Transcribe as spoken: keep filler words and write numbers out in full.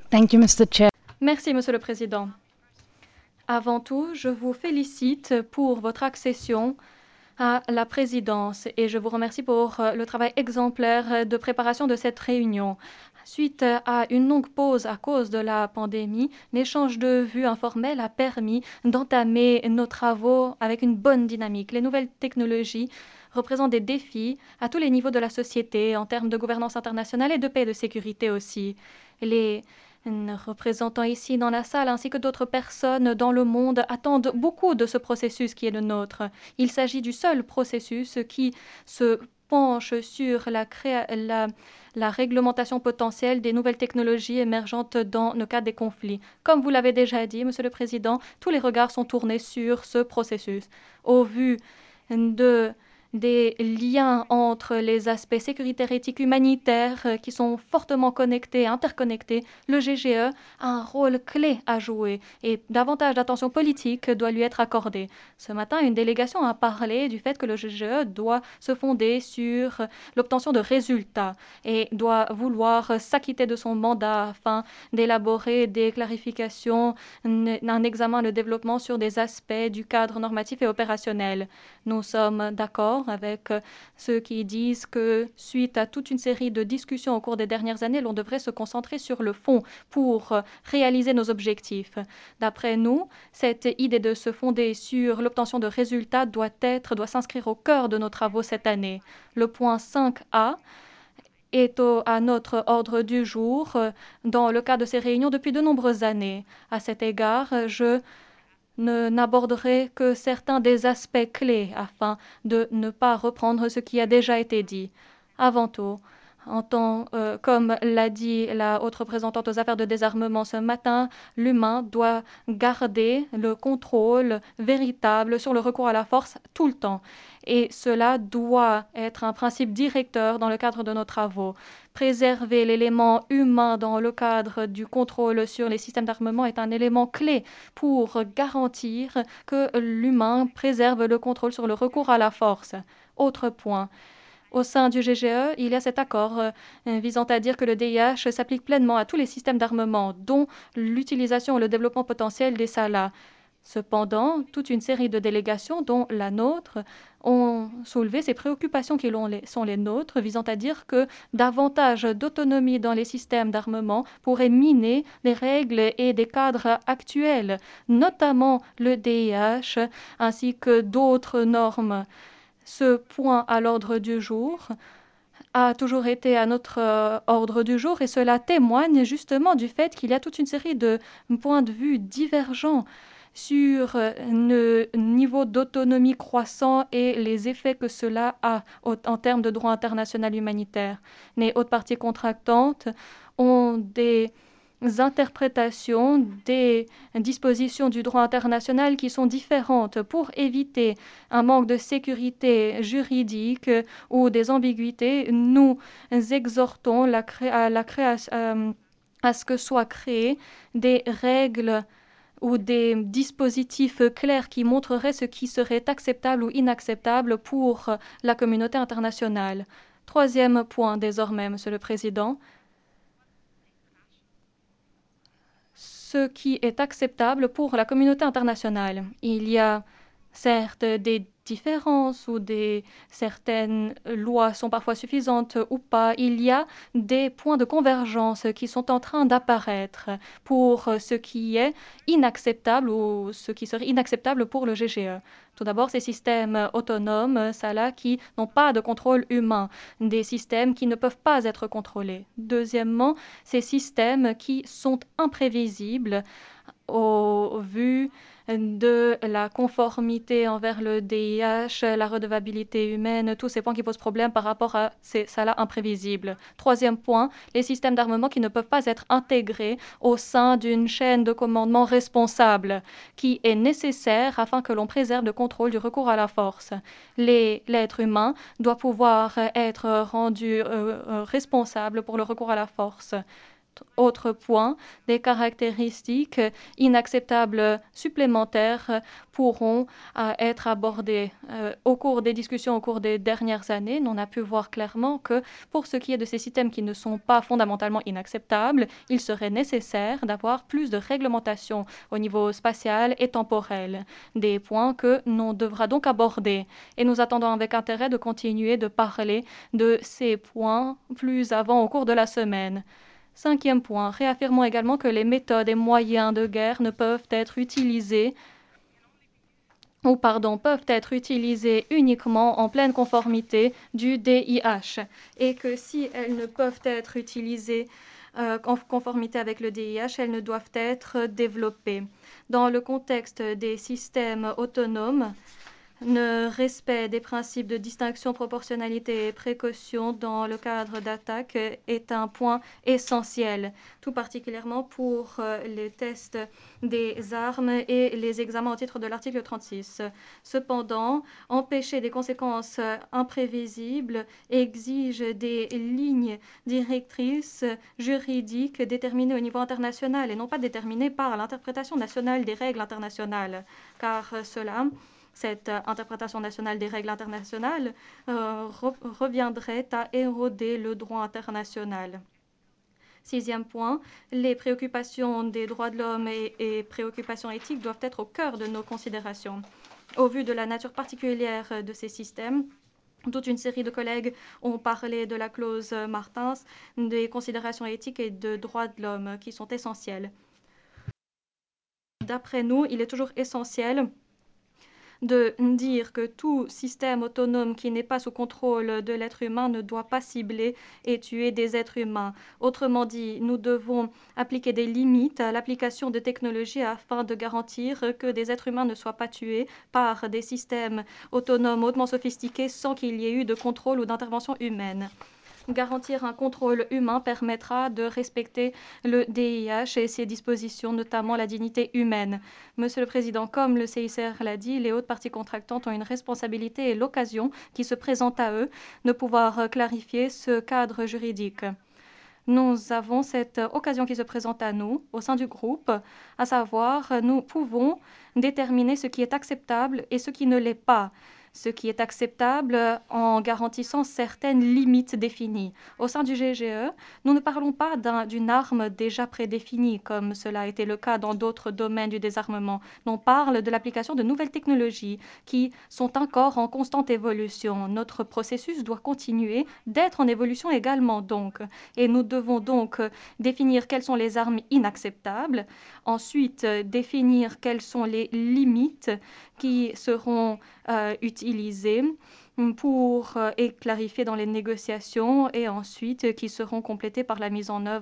Thank you, Mister Chair. Merci, Monsieur le Président. Avant tout, je vous félicite pour votre accession à la présidence et je vous remercie pour euh, le travail exemplaire de préparation de cette réunion. Suite à une longue pause à cause de la pandémie, l'échange de vues informel a permis d'entamer nos travaux avec une bonne dynamique. Les nouvelles technologies représentent des défis à tous les niveaux de la société en termes de gouvernance internationale et de paix et de sécurité aussi. Les représentants ici dans la salle ainsi que d'autres personnes dans le monde attendent beaucoup de ce processus qui est le nôtre. Il s'agit du seul processus qui se penche sur la, créa- la, la réglementation potentielle des nouvelles technologies émergentes dans le cadre des conflits. Comme vous l'avez déjà dit, Monsieur le Président, tous les regards sont tournés sur ce processus. Au vu de des liens entre les aspects sécuritaires, éthiques, humanitaires euh, qui sont fortement connectés, interconnectés, le G G E a un rôle clé à jouer et davantage d'attention politique doit lui être accordée. Ce matin, une délégation a parlé du fait que le G G E doit se fonder sur l'obtention de résultats et doit vouloir s'acquitter de son mandat afin d'élaborer des clarifications, un examen, le développement sur des aspects du cadre normatif et opérationnel. Nous sommes d'accord avec ceux qui disent que suite à toute une série de discussions au cours des dernières années, l'on devrait se concentrer sur le fond pour réaliser nos objectifs. D'après nous, cette idée de se fonder sur l'obtention de résultats doit être, doit s'inscrire au cœur de nos travaux cette année. Le point cinq A est au, à notre ordre du jour euh, dans le cadre de ces réunions depuis de nombreuses années. À cet égard, je ne n'aborderai que certains des aspects clés afin de ne pas reprendre ce qui a déjà été dit. Avant tout, en tant, euh, comme l'a dit la haute représentante aux affaires de désarmement ce matin, l'humain doit garder le contrôle véritable sur le recours à la force tout le temps. Et cela doit être un principe directeur dans le cadre de nos travaux. Préserver l'élément humain dans le cadre du contrôle sur les systèmes d'armement est un élément clé pour garantir que l'humain préserve le contrôle sur le recours à la force. Autre point. Au sein du G G E, il y a cet accord euh, visant à dire que le D I H s'applique pleinement à tous les systèmes d'armement, dont l'utilisation et le développement potentiel des SALA. Cependant, toute une série de délégations, dont la nôtre, ont soulevé ces préoccupations qui sont les nôtres, visant à dire que davantage d'autonomie dans les systèmes d'armement pourrait miner les règles et des cadres actuels, notamment le D I H, ainsi que d'autres normes. Ce point à l'ordre du jour a toujours été à notre euh, ordre du jour et cela témoigne justement du fait qu'il y a toute une série de points de vue divergents sur euh, le niveau d'autonomie croissant et les effets que cela a au- en termes de droit international humanitaire. Les hautes parties contractantes ont des interprétations des dispositions du droit international qui sont différentes pour éviter un manque de sécurité juridique ou des ambiguïtés. Nous exhortons la cré- à, la création, euh, à ce que soient créées des règles ou des dispositifs clairs qui montreraient ce qui serait acceptable ou inacceptable pour la communauté internationale. Troisième point désormais, Monsieur le Président, ce qui est acceptable pour la communauté internationale. Il y a certes des différences ou des certaines lois sont parfois suffisantes ou pas. Il y a des points de convergence qui sont en train d'apparaître pour ce qui est inacceptable ou ce qui serait inacceptable pour le G G E. Tout d'abord, ces systèmes autonomes, ça là, qui n'ont pas de contrôle humain, des systèmes qui ne peuvent pas être contrôlés. Deuxièmement, ces systèmes qui sont imprévisibles au vu de la conformité envers le D I H, la redevabilité humaine, tous ces points qui posent problème par rapport à ces salariés imprévisibles. Troisième point, les systèmes d'armement qui ne peuvent pas être intégrés au sein d'une chaîne de commandement responsable qui est nécessaire afin que l'on préserve le contrôle du recours à la force. Les- L'être humain doit pouvoir être rendu euh, euh, responsable pour le recours à la force. autre point, des caractéristiques inacceptables supplémentaires pourront euh, être abordées. Euh, au cours des discussions au cours des dernières années, on a pu voir clairement que pour ce qui est de ces systèmes qui ne sont pas fondamentalement inacceptables, il serait nécessaire d'avoir plus de réglementation au niveau spatial et temporel, des points que l'on devra donc aborder. Et nous attendons avec intérêt de continuer de parler de ces points plus avant au cours de la semaine. Cinquième point, réaffirmons également que les méthodes et moyens de guerre ne peuvent être utilisés ou pardon, peuvent être utilisées uniquement en pleine conformité du D I H et que si elles ne peuvent être utilisées euh, en conformité avec le D I H, elles ne doivent être développées. Dans le contexte des systèmes autonomes, le respect des principes de distinction, proportionnalité et précaution dans le cadre d'attaque est un point essentiel, tout particulièrement pour les tests des armes et les examens au titre de l'article trente-six. Cependant, empêcher des conséquences imprévisibles exige des lignes directrices juridiques déterminées au niveau international et non pas déterminées par l'interprétation nationale des règles internationales, car cela cette interprétation nationale des règles internationales euh, re reviendrait à éroder le droit international. Sixième point, les préoccupations des droits de l'homme et, et préoccupations éthiques doivent être au cœur de nos considérations. Au vu de la nature particulière de ces systèmes, toute une série de collègues ont parlé de la clause Martins, des considérations éthiques et de droits de l'homme qui sont essentielles. D'après nous, il est toujours essentiel de dire que tout système autonome qui n'est pas sous contrôle de l'être humain ne doit pas cibler et tuer des êtres humains. Autrement dit, nous devons appliquer des limites à l'application de technologies afin de garantir que des êtres humains ne soient pas tués par des systèmes autonomes hautement sophistiqués sans qu'il y ait eu de contrôle ou d'intervention humaine. Garantir un contrôle humain permettra de respecter le D I H et ses dispositions, notamment la dignité humaine. Monsieur le Président, comme le C I C R l'a dit, les hautes parties contractantes ont une responsabilité et l'occasion qui se présente à eux de pouvoir clarifier ce cadre juridique. Nous avons cette occasion qui se présente à nous au sein du groupe, à savoir nous pouvons déterminer ce qui est acceptable et ce qui ne l'est pas. Ce qui est acceptable en garantissant certaines limites définies. Au sein du G G E, nous ne parlons pas d'un, d'une arme déjà prédéfinie, comme cela a été le cas dans d'autres domaines du désarmement. On parle de l'application de nouvelles technologies qui sont encore en constante évolution. Notre processus doit continuer d'être en évolution également, donc. Et nous devons donc définir quelles sont les armes inacceptables, ensuite définir quelles sont les limites qui seront euh, utilisées pour euh, et clarifiées dans les négociations et ensuite qui seront complétées par la mise en œuvre